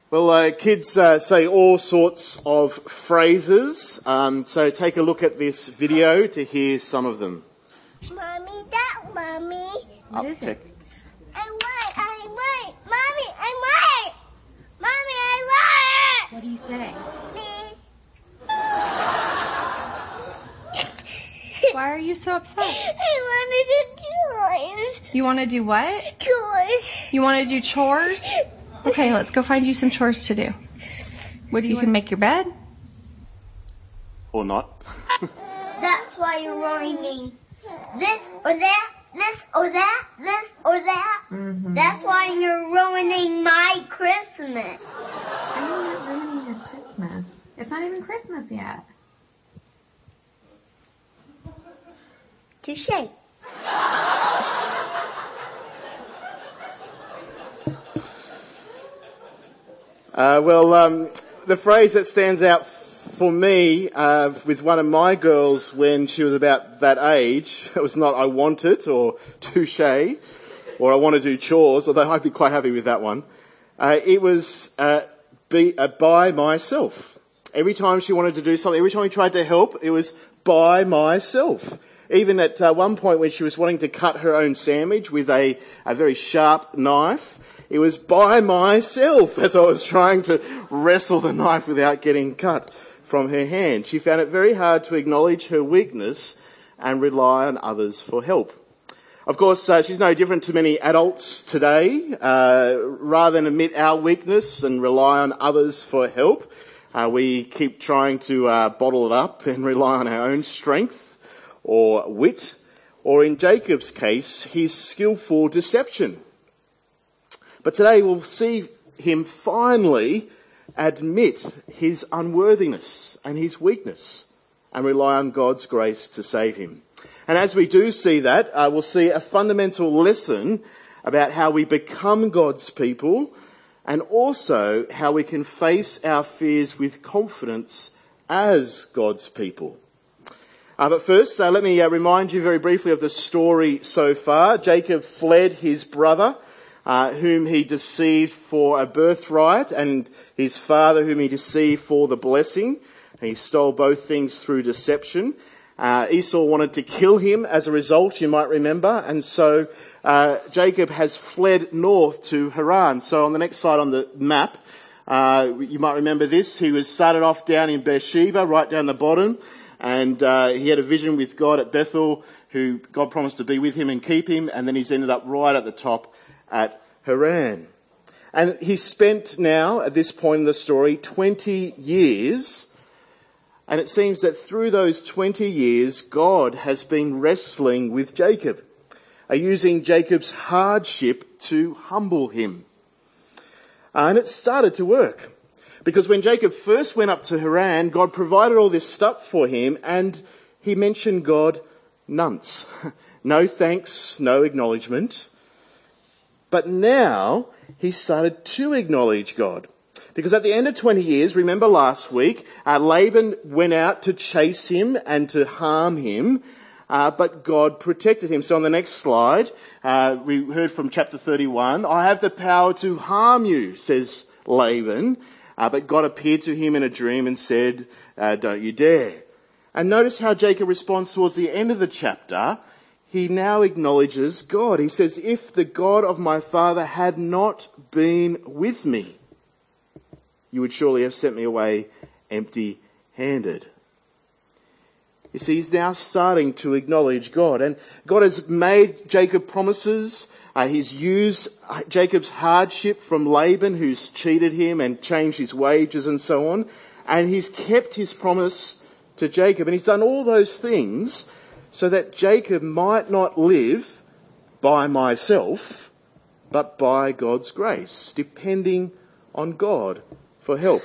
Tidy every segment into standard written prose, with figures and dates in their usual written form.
Well, kids say all sorts of phrases, so take a look at this video to hear some of them. Mommy, that mommy. What is it? I'm white. Mommy, I'm white. Mommy, I'm white. What do you say? Please. Why are you so upset? I wanted to do You want to do what? chores. You want to do chores? Okay, let's go find you some chores to do. What do you can make your bed? Or not. That's why you're ruining this or that, this or that, this or that. Mm-hmm. That's why you're ruining my Christmas. I'm not ruining your Christmas. It's not even Christmas yet. Touche. The phrase that stands out for me with one of my girls when she was about that age, it was not "I want it" or "touche" or "I want to do chores," although I'd be quite happy with that one. It was by myself. Every time she wanted to do something, every time we tried to help, it was by myself. Even at one point when she was wanting to cut her own sandwich with a very sharp knife, it was by myself as I was trying to wrestle the knife without getting cut from her hand. She found it very hard to acknowledge her weakness and rely on others for help. Of course, she's no different to many adults today. Rather than admit our weakness and rely on others for help, we keep trying to bottle it up and rely on our own strength or wit, or in Jacob's case, his skillful deception. But today we'll see him finally admit his unworthiness and his weakness and rely on God's grace to save him. And as we do see that, we'll see a fundamental lesson about how we become God's people and also how we can face our fears with confidence as God's people. But first, let me remind you very briefly of the story so far. Jacob fled his brother, whom he deceived for a birthright, and his father, whom he deceived for the blessing. He stole both things through deception. Esau wanted to kill him as a result, you might remember, and so Jacob has fled north to Haran. So on the next slide on the map, you might remember this. He was started off down in Beersheba, right down the bottom, and he had a vision with God at Bethel, who God promised to be with him and keep him, and then he's ended up right at the top at Haran. And he spent now, at this point in the story, 20 years, and it seems that through those 20 years, God has been wrestling with Jacob, using Jacob's hardship to humble him. And it started to work. Because when Jacob first went up to Haran, God provided all this stuff for him, and he mentioned God nonce. No thanks, no acknowledgement. But now he started to acknowledge God. Because at the end of 20 years, remember last week, Laban went out to chase him and to harm him, but God protected him. So on the next slide, we heard from chapter 31, "I have the power to harm you," says Laban. But God appeared to him in a dream and said, "Don't you dare." And notice how Jacob responds towards the end of the chapter. He now acknowledges God. He says, "If the God of my father had not been with me, you would surely have sent me away empty-handed." You see, he's now starting to acknowledge God. And God has made Jacob promises. He's used Jacob's hardship from Laban, who's cheated him and changed his wages and so on. And he's kept his promise to Jacob. And he's done all those things so that Jacob might not live by myself, but by God's grace, depending on God for help.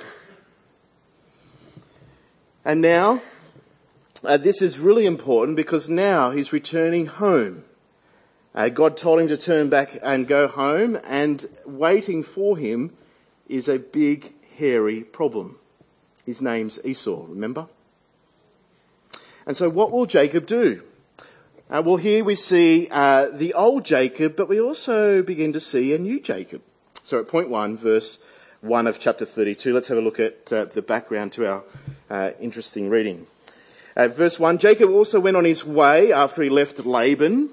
And now, this is really important because now he's returning home. God told him to turn back and go home, and waiting for him is a big, hairy problem. His name's Esau, remember? And so what will Jacob do? Well, here we see the old Jacob, but we also begin to see a new Jacob. So at point 1, verse 1 of chapter 32. Let's have a look at the background to our interesting reading. Verse 1, Jacob also went on his way after he left Laban,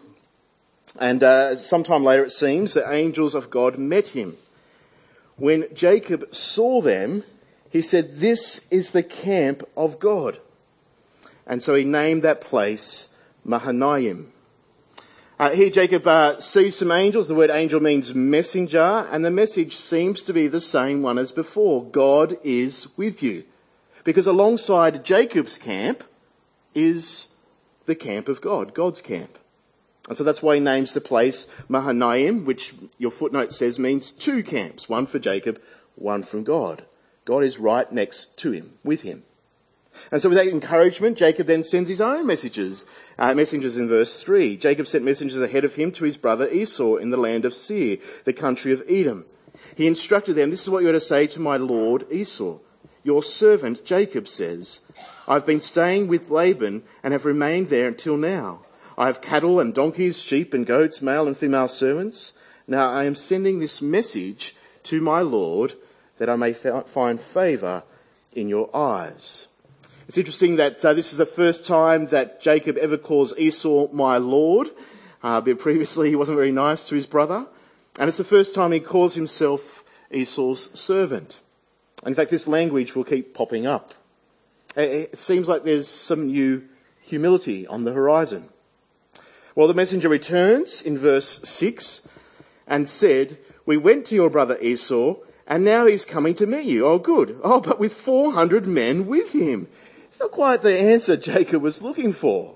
and sometime later it seems the angels of God met him. When Jacob saw them, he said, "This is the camp of God." And so he named that place Mahanaim. Here Jacob sees some angels. The word angel means messenger, and the message seems to be the same one as before. God is with you. Because alongside Jacob's camp is the camp of God, God's camp. And so that's why he names the place Mahanaim, which your footnote says means two camps, one for Jacob, one from God. God is right next to him, with him. And so with that encouragement, Jacob then sends his own messengers in verse 3. Jacob sent messengers ahead of him to his brother Esau in the land of Seir, the country of Edom. He instructed them, "This is what you are to say to my lord Esau. Your servant Jacob says, I've been staying with Laban and have remained there until now. I have cattle and donkeys, sheep and goats, male and female servants. Now I am sending this message to my lord that I may find favour in your eyes." It's interesting that this is the first time that Jacob ever calls Esau my lord. But previously he wasn't very nice to his brother. And it's the first time he calls himself Esau's servant. In fact, this language will keep popping up. It seems like there's some new humility on the horizon. Well, the messenger returns in verse 6 and said, "We went to your brother Esau, and now he's coming to meet you." Oh, good. Oh, but with 400 men with him. It's not quite the answer Jacob was looking for.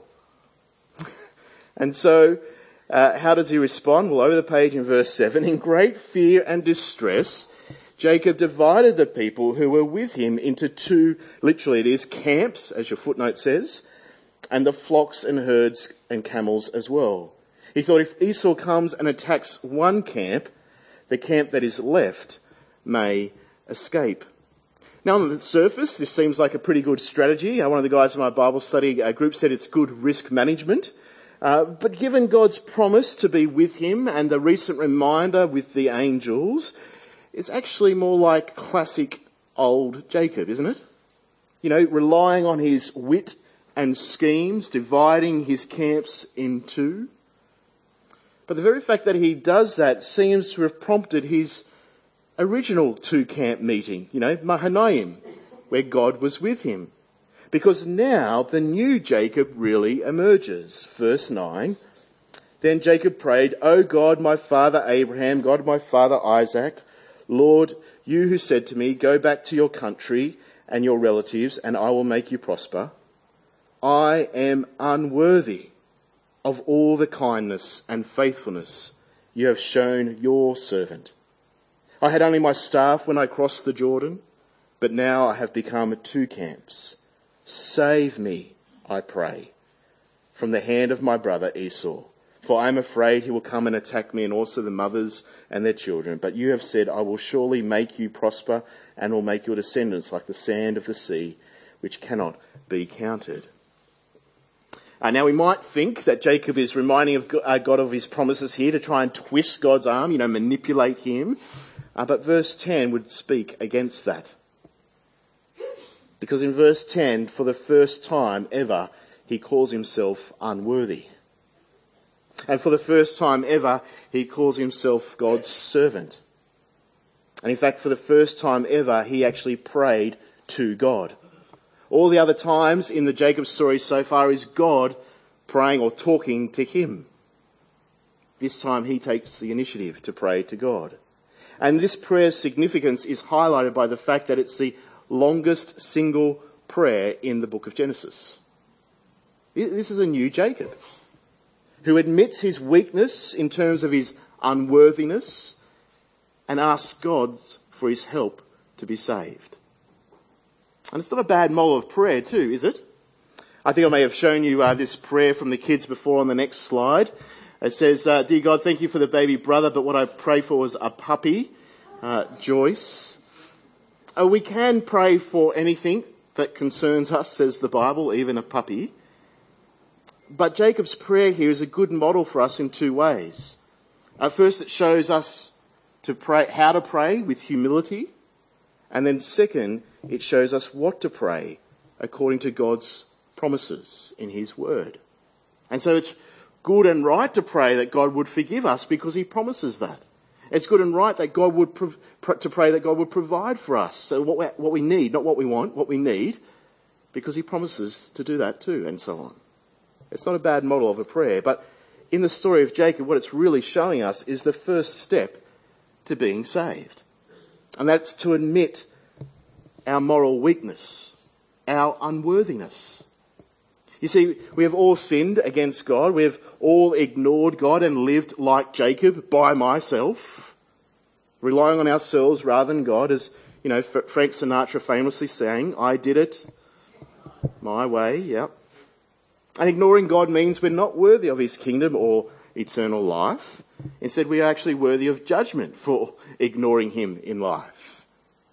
And so, how does he respond? Well, over the page in verse 7, in great fear and distress, Jacob divided the people who were with him into two, literally it is, camps, as your footnote says, and the flocks and herds and camels as well. He thought if Esau comes and attacks one camp, the camp that is left may escape. Now, on the surface, this seems like a pretty good strategy. One of the guys in my Bible study group said it's good risk management. But given God's promise to be with him and the recent reminder with the angels, it's actually more like classic old Jacob, isn't it? You know, relying on his wit and schemes, dividing his camps in two. But the very fact that he does that seems to have prompted his original two-camp meeting, Mahanaim, where God was with him. Because now the new Jacob really emerges. Verse 9, then Jacob prayed, "O God, my father Abraham, God, my father Isaac, Lord, you who said to me, go back to your country and your relatives, and I will make you prosper. I am unworthy of all the kindness and faithfulness you have shown your servant. I had only my staff when I crossed the Jordan, but now I have become two camps. Save me, I pray, from the hand of my brother Esau, for I am afraid he will come and attack me and also the mothers and their children. But you have said, I will surely make you prosper and will make your descendants like the sand of the sea, which cannot be counted." Now we might think that Jacob is reminding God of his promises here to try and twist God's arm, manipulate him. But verse 10 would speak against that. Because in verse 10, for the first time ever, he calls himself unworthy. And for the first time ever, he calls himself God's servant. And in fact, for the first time ever, he actually prayed to God. All the other times in the Jacob story so far is God praying or talking to him. This time he takes the initiative to pray to God. And this prayer's significance is highlighted by the fact that it's the longest single prayer in the book of Genesis. This is a new Jacob who admits his weakness in terms of his unworthiness and asks God for his help to be saved. And it's not a bad model of prayer too, is it? I think I may have shown you this prayer from the kids before on the next slide. It says, "Dear God, thank you for the baby brother, but what I prayed for was a puppy, Joyce." We can pray for anything that concerns us, says the Bible, even a puppy. But Jacob's prayer here is a good model for us in two ways. First, it shows us how to pray with humility And then second, it shows us what to pray according to God's promises in his word. And so it's good and right to pray that God would forgive us because he promises that. It's good and right that God would to pray that God would provide for us. So what we need, not what we want, what we need, because he promises to do that too, and so on. It's not a bad model of a prayer, but in the story of Jacob, what it's really showing us is the first step to being saved. And that's to admit our moral weakness, our unworthiness. You see, we have all sinned against God. We have all ignored God and lived like Jacob by myself, relying on ourselves rather than God, as, Frank Sinatra famously sang, I did it my way, yep. And ignoring God means we're not worthy of his kingdom or eternal life. Instead, we are actually worthy of judgment for ignoring him in life.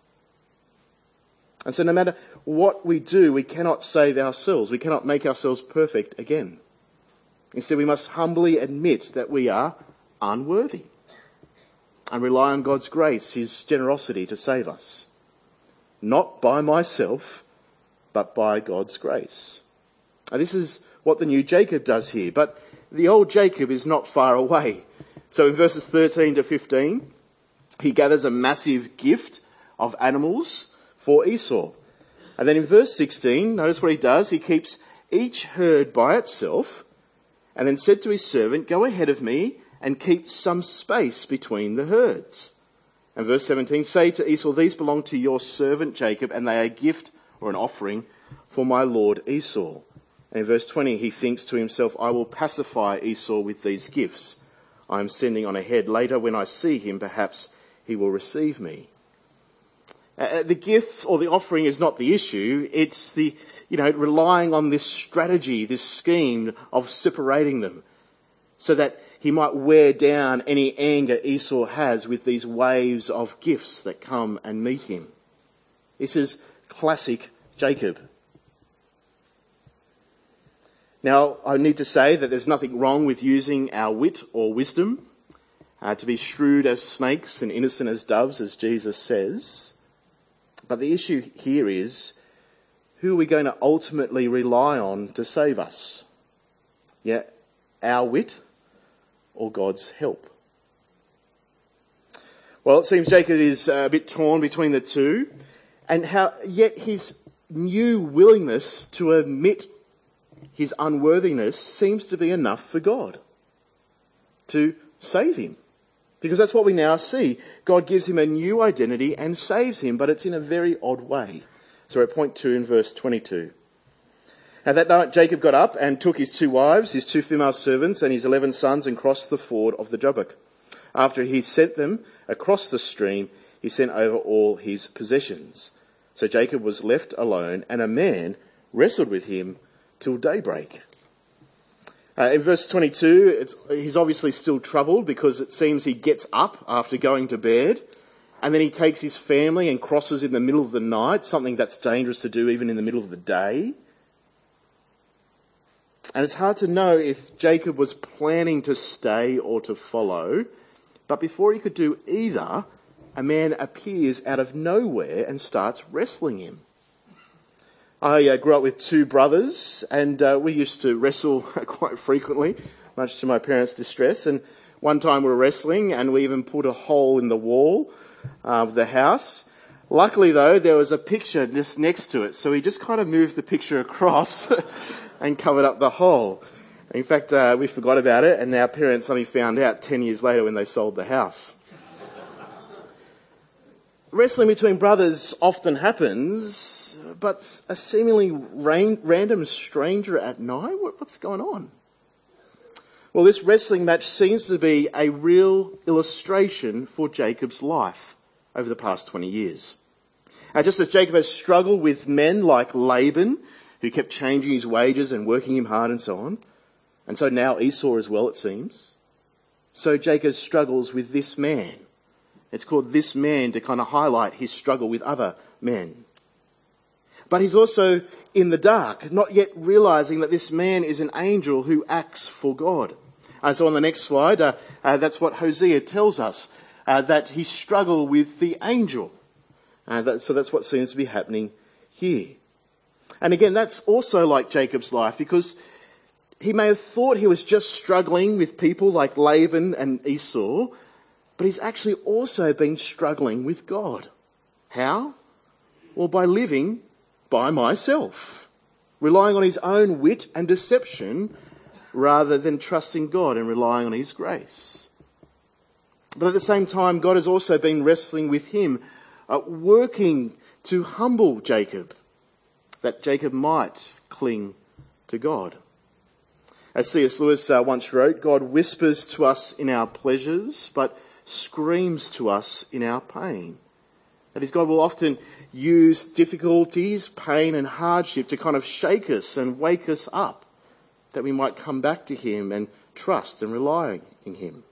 And so no matter what we do, we cannot save ourselves. We cannot make ourselves perfect again. Instead, we must humbly admit that we are unworthy and rely on God's grace, his generosity to save us. Not by myself, but by God's grace. Now, this is what the new Jacob does here. But the old Jacob is not far away. So in verses 13 to 15, he gathers a massive gift of animals for Esau. And then in verse 16, notice what he does. He keeps each herd by itself and then said to his servant, go ahead of me and keep some space between the herds. And verse 17, say to Esau, these belong to your servant Jacob, and they are a gift or an offering for my lord Esau. And in verse 20, he thinks to himself, I will pacify Esau with these gifts I am sending on ahead. Later, when I see him, perhaps he will receive me. The gift or the offering is not the issue. It's the, relying on this strategy, this scheme of separating them so that he might wear down any anger Esau has with these waves of gifts that come and meet him. This is classic Jacob. Now, I need to say that there's nothing wrong with using our wit or wisdom to be shrewd as snakes and innocent as doves, as Jesus says. But the issue here is, who are we going to ultimately rely on to save us? Yeah, our wit or God's help? Well, it seems Jacob is a bit torn between the two, and yet his new willingness to admit his unworthiness seems to be enough for God to save him. Because that's what we now see. God gives him a new identity and saves him, but it's in a very odd way. So we're at point 2 in verse 22. And that night Jacob got up and took his 2 wives, his 2 female servants, and his 11 sons and crossed the ford of the Jabbok. After he sent them across the stream, he sent over all his possessions. So Jacob was left alone, and a man wrestled with him till daybreak. In verse 22, he's obviously still troubled because it seems he gets up after going to bed and then he takes his family and crosses in the middle of the night, something that's dangerous to do even in the middle of the day. And it's hard to know if Jacob was planning to stay or to follow, but before he could do either, a man appears out of nowhere and starts wrestling him. I grew up with 2 brothers, and we used to wrestle quite frequently, much to my parents' distress. And one time we were wrestling, and we even put a hole in the wall of the house. Luckily, though, there was a picture just next to it, so we just kind of moved the picture across and covered up the hole. In fact, we forgot about it, and our parents only found out 10 years later when they sold the house. Wrestling between brothers often happens, but a seemingly random stranger at night? What's going on? Well, this wrestling match seems to be a real illustration for Jacob's life over the past 20 years. Just as Jacob has struggled with men like Laban, who kept changing his wages and working him hard and so on, and so now Esau as well, it seems, so Jacob struggles with this man. It's called This Man to kind of highlight his struggle with other men. But he's also in the dark, not yet realizing that this man is an angel who acts for God. So on the next slide, that's what Hosea tells us, that he struggled with the angel. So that's what seems to be happening here. And again, that's also like Jacob's life, because he may have thought he was just struggling with people like Laban and Esau, but he's actually also been struggling with God. How? Well, by living by myself, relying on his own wit and deception rather than trusting God and relying on his grace. But at the same time, God has also been wrestling with him, working to humble Jacob, that Jacob might cling to God. As C.S. Lewis once wrote, God whispers to us in our pleasures, but screams to us in our pain. That is, God will often use difficulties, pain and hardship to kind of shake us and wake us up, that we might come back to him and trust and rely in him.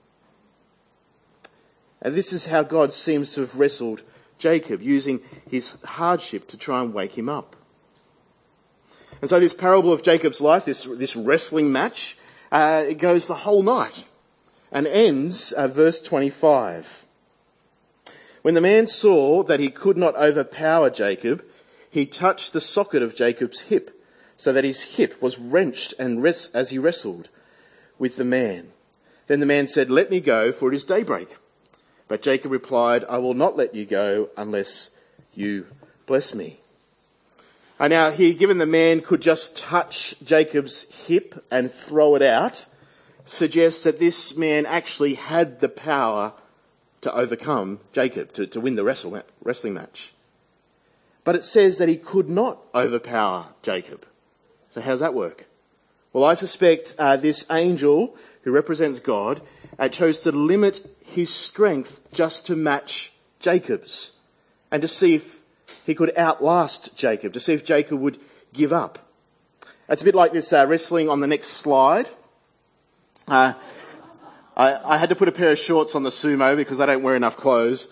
And this is how God seems to have wrestled Jacob, using his hardship to try and wake him up. And so this parable of Jacob's life, this wrestling match, it goes the whole night and ends verse 25. When the man saw that he could not overpower Jacob, he touched the socket of Jacob's hip, so that his hip was wrenched and as he wrestled with the man. Then the man said, "Let me go, for it is daybreak." But Jacob replied, "I will not let you go unless you bless me." And now here, given the man could just touch Jacob's hip and throw it out, suggests that this man actually had the power to overcome Jacob, to win the wrestling match. But it says that he could not overpower Jacob. So how does that work? Well, I suspect this angel, who represents God, chose to limit his strength just to match Jacob's, and to see if he could outlast Jacob, to see if Jacob would give up. It's a bit like this wrestling on the next slide. I had to put a pair of shorts on the sumo because I don't wear enough clothes.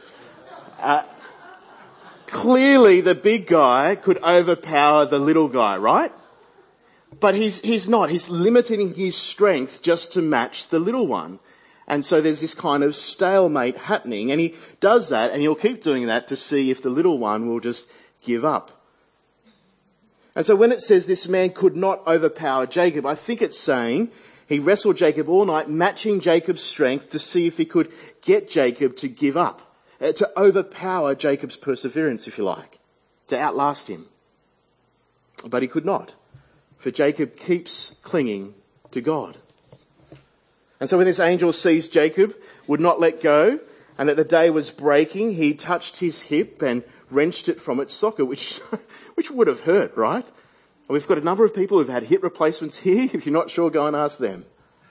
Clearly the big guy could overpower the little guy, right? But he's not. He's limiting his strength just to match the little one. And so there's this kind of stalemate happening, and he does that, and he'll keep doing that to see if the little one will just give up. And so when it says this man could not overpower Jacob, I think it's saying he wrestled Jacob all night, matching Jacob's strength to see if he could get Jacob to give up, to overpower Jacob's perseverance, if you like, to outlast him. But he could not, for Jacob keeps clinging to God. And so when this angel sees Jacob would not let go, and that the day was breaking, he touched his hip and wrenched it from its socket, which would have hurt, right? And we've got a number of people who've had hip replacements here. If you're not sure, go and ask them.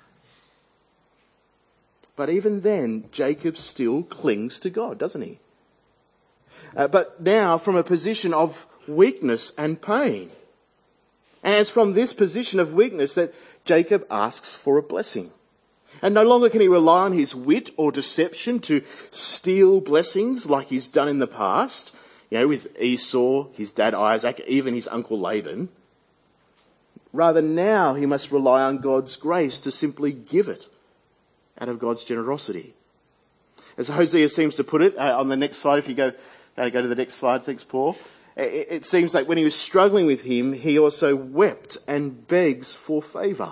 But even then, Jacob still clings to God, doesn't he? But now from a position of weakness and pain. And it's from this position of weakness that Jacob asks for a blessing. And no longer can he rely on his wit or deception to steal blessings like he's done in the past, with Esau, his dad Isaac, even his uncle Laban. Rather, now he must rely on God's grace to simply give it out of God's generosity. As Hosea seems to put it on the next slide, if you go to the next slide, thanks Paul. It seems like when he was struggling with him, he also wept and begs for favour.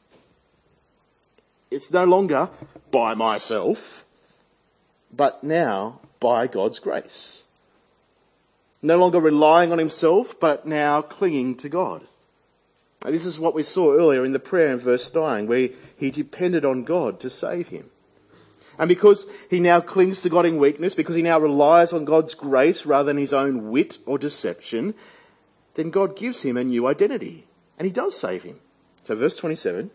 It's no longer by myself, but now by God's grace. No longer relying on himself, but now clinging to God. And this is what we saw earlier in the prayer in verse 9, where he depended on God to save him. And because he now clings to God in weakness, because he now relies on God's grace rather than his own wit or deception, then God gives him a new identity. And he does save him. So verse 27.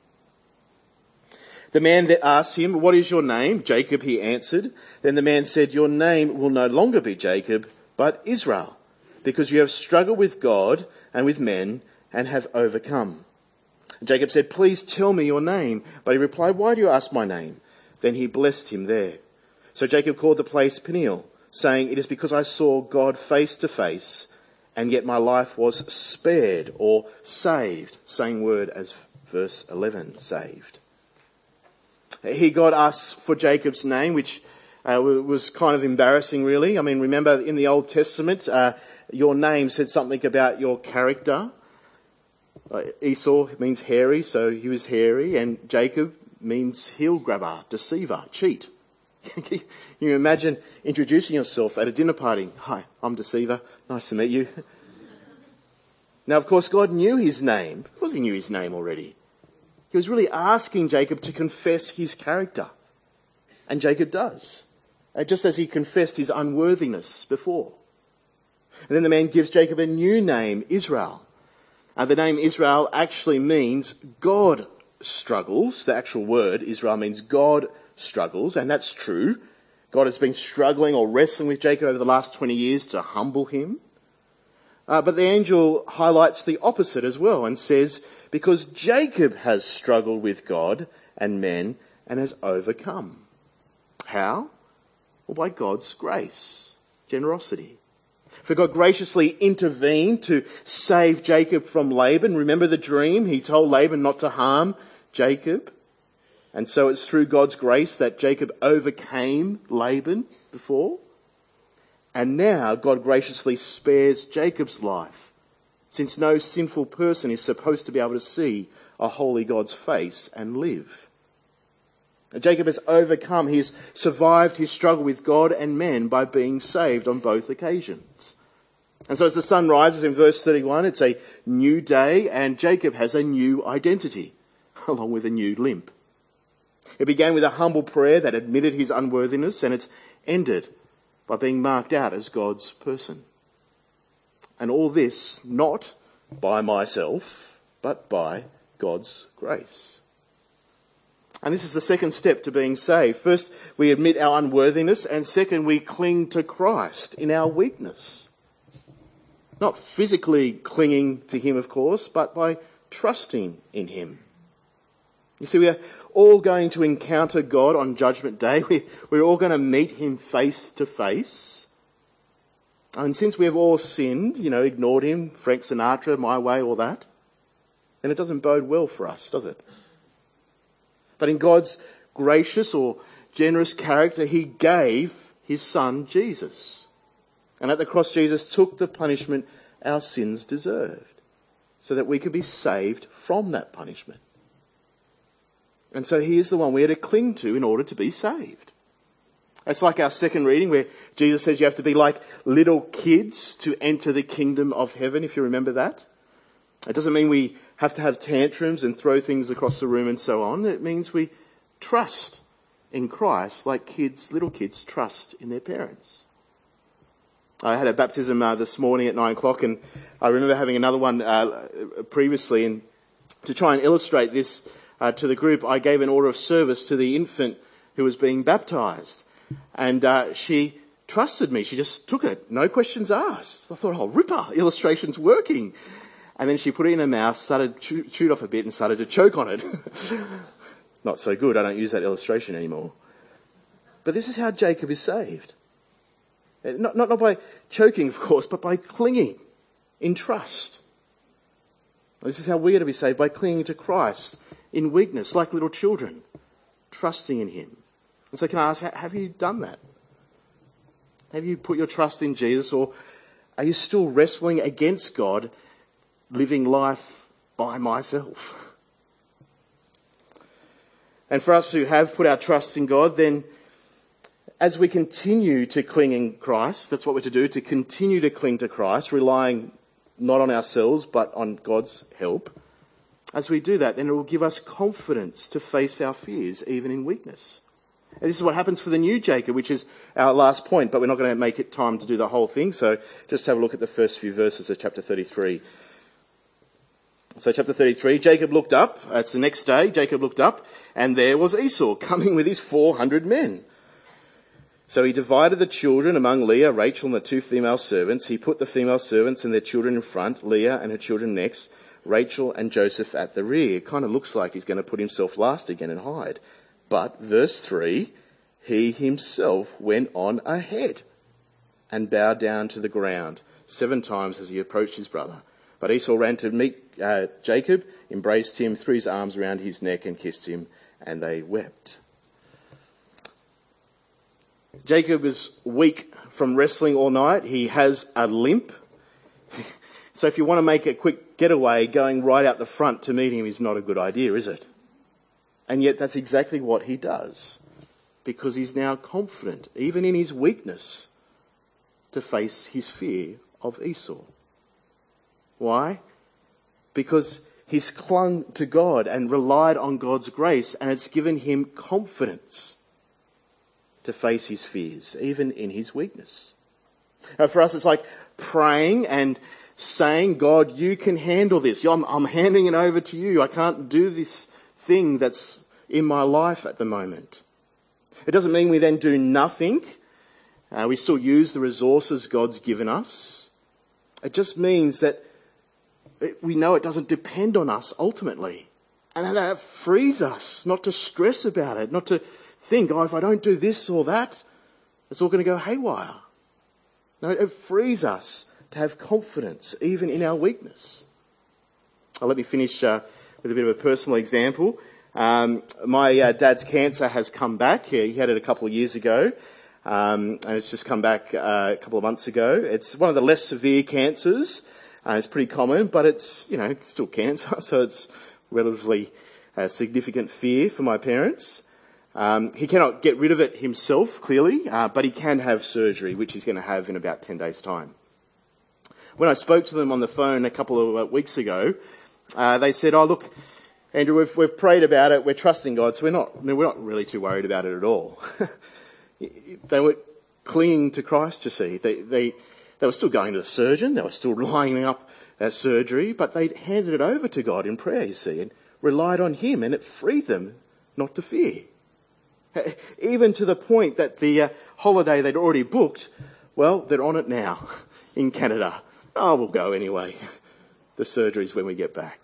The man that asked him, "What is your name?" "Jacob," he answered. Then the man said, "Your name will no longer be Jacob, but Israel, because you have struggled with God and with men and have overcome." Jacob said, "Please tell me your name." But he replied, "Why do you ask my name?" Then he blessed him there. So Jacob called the place Peniel, saying, "It is because I saw God face to face, and yet my life was spared," or saved, same word as verse 11, saved. Here God asks for Jacob's name, which was kind of embarrassing, really. I mean, remember in the Old Testament, your name said something about your character. Esau means hairy, so he was hairy, and Jacob means heel grabber, deceiver, cheat. Can you imagine introducing yourself at a dinner party? Hi, I'm Deceiver. Nice to meet you. Now, of course, God knew his name. Of course he knew his name already. He was really asking Jacob to confess his character. And Jacob does. Just as he confessed his unworthiness before. And then the man gives Jacob a new name, Israel. The name Israel actually means God struggles. The actual word Israel means God struggles, and that's true. God has been struggling or wrestling with Jacob over the last 20 years to humble him. But the angel highlights the opposite as well and says, because Jacob has struggled with God and men and has overcome. How? Well, by God's grace, generosity. For God graciously intervened to save Jacob from Laban. Remember the dream? He told Laban not to harm Jacob. And so it's through God's grace that Jacob overcame Laban before. And now God graciously spares Jacob's life, since no sinful person is supposed to be able to see a holy God's face and live. Jacob has overcome, he's survived his struggle with God and men by being saved on both occasions. And so as the sun rises in verse 31, it's a new day and Jacob has a new identity, along with a new limp. It began with a humble prayer that admitted his unworthiness, and it's ended by being marked out as God's person. And all this not by myself, but by God's grace. And this is the second step to being saved. First, we admit our unworthiness, and second, we cling to Christ in our weakness. Not physically clinging to him, of course, but by trusting in him. You see, we are all going to encounter God on Judgment Day. We're all going to meet him face to face. And since we have all sinned, ignored him, Frank Sinatra, my way, all that, then it doesn't bode well for us, does it? But in God's gracious or generous character, he gave his son Jesus. And at the cross, Jesus took the punishment our sins deserved, so that we could be saved from that punishment. And so he is the one we are to cling to in order to be saved. It's like our second reading where Jesus says you have to be like little kids to enter the kingdom of heaven, if you remember that. It doesn't mean we have to have tantrums and throw things across the room and so on. It means we trust in Christ like little kids trust in their parents. I had a baptism this morning at 9:00, and I remember having another one previously, and to try and illustrate this to the group, I gave an order of service to the infant who was being baptised. And she trusted me. She just took it. No questions asked. I thought, oh, ripper, illustration's working. And then she put it in her mouth, started chewed off a bit and started to choke on it. Not so good. I don't use that illustration anymore. But this is how Jacob is saved. Not by choking, of course, but by clinging in trust. This is how we are to be saved, by clinging to Christ in weakness, like little children, trusting in him. And so can I ask, have you done that? Have you put your trust in Jesus, or are you still wrestling against God, living life by myself? And for us who have put our trust in God, then as we continue to cling in Christ, that's what we're to do, to continue to cling to Christ, relying not on ourselves, but on God's help. As we do that, then it will give us confidence to face our fears, even in weakness. And this is what happens for the new Jacob, which is our last point, but we're not going to make it time to do the whole thing, so just have a look at the first few verses of chapter 33. So chapter 33, Jacob looked up, it's the next day, Jacob looked up, and there was Esau coming with his 400 men. So he divided the children among Leah, Rachel and the two female servants. He put the female servants and their children in front, Leah and her children next, Rachel and Joseph at the rear. It kind of looks like he's going to put himself last again and hide. But verse 3, he himself went on ahead and bowed down to the ground 7 times as he approached his brother. But Esau ran to meet Jacob, embraced him, threw his arms around his neck and kissed him, and they wept. Jacob is weak from wrestling all night. He has a limp. So if you want to make a quick getaway, going right out the front to meet him is not a good idea, is it? And yet that's exactly what he does, because he's now confident, even in his weakness, to face his fear of Esau. Why? Because he's clung to God and relied on God's grace, and it's given him confidence to face his fears, even in his weakness. For us, it's like praying and saying, God, you can handle this. I'm handing it over to you. I can't do this thing that's in my life at the moment. It doesn't mean we then do nothing. We still use the resources God's given us. It just means that we know it doesn't depend on us ultimately. And that frees us not to stress about it, not to think, if I don't do this or that, it's all going to go haywire. No, it frees us to have confidence even in our weakness. Let me finish with a bit of a personal example. My dad's cancer has come back. He had it a couple of years ago, and it's just come back a couple of months ago. It's one of the less severe cancers. It's pretty common, but it's still cancer, so it's relatively significant fear for my parents. He cannot get rid of it himself, clearly, but he can have surgery, which he's going to have in about 10 days' time. When I spoke to them on the phone a couple of weeks ago, they said, look, Andrew, we've prayed about it, we're trusting God, so we're not really too worried about it at all. They were clinging to Christ, you see. They were still going to the surgeon, they were still lining up that surgery, but they handed it over to God in prayer, you see, and relied on him, and it freed them not to fear. Even to the point that the holiday they'd already booked, well, they're on it now in Canada. We'll go anyway. The surgery's when we get back.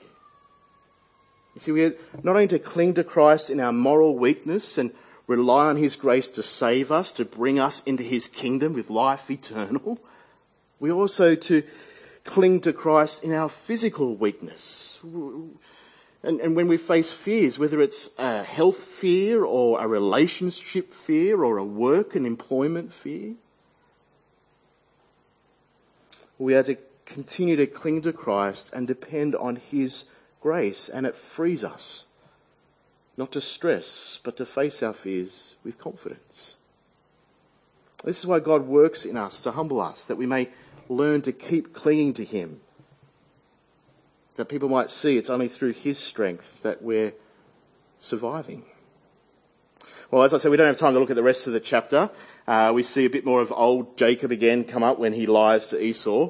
You see, we are not only to cling to Christ in our moral weakness and rely on his grace to save us, to bring us into his kingdom with life eternal, we also to cling to Christ in our physical weakness. And when we face fears, whether it's a health fear or a relationship fear or a work and employment fear, we are to continue to cling to Christ and depend on his grace, and it frees us not to stress, but to face our fears with confidence. This is why God works in us to humble us, that we may learn to keep clinging to him, that people might see it's only through his strength that we're surviving. Well, as I said, we don't have time to look at the rest of the chapter. We see a bit more of old Jacob again come up when he lies to Esau.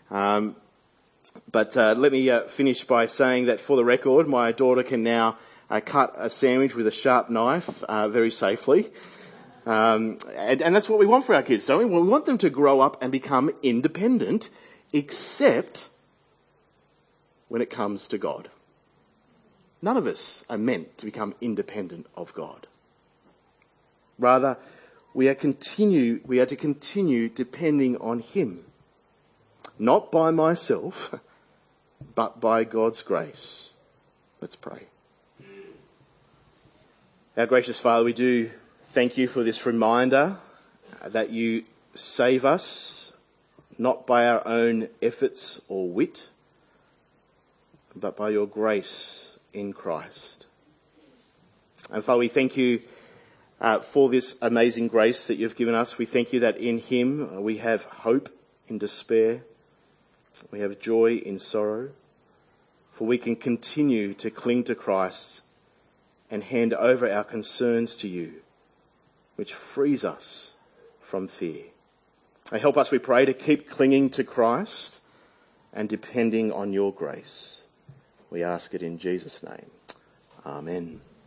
But let me finish by saying that for the record, my daughter can now cut a sandwich with a sharp knife very safely. And that's what we want for our kids, don't we? We want them to grow up and become independent, except when it comes to God. None of us are meant to become independent of God. Rather, we are to continue depending on him. Not by myself, but by God's grace. Let's pray. Our gracious Father, we do thank you for this reminder that you save us not by our own efforts or wit, but by your grace in Christ. And Father, we thank you for this amazing grace that you've given us. We thank you that in him we have hope in despair. We have joy in sorrow. For we can continue to cling to Christ and hand over our concerns to you, which frees us from fear. Help us, we pray, to keep clinging to Christ and depending on your grace. We ask it in Jesus' name. Amen.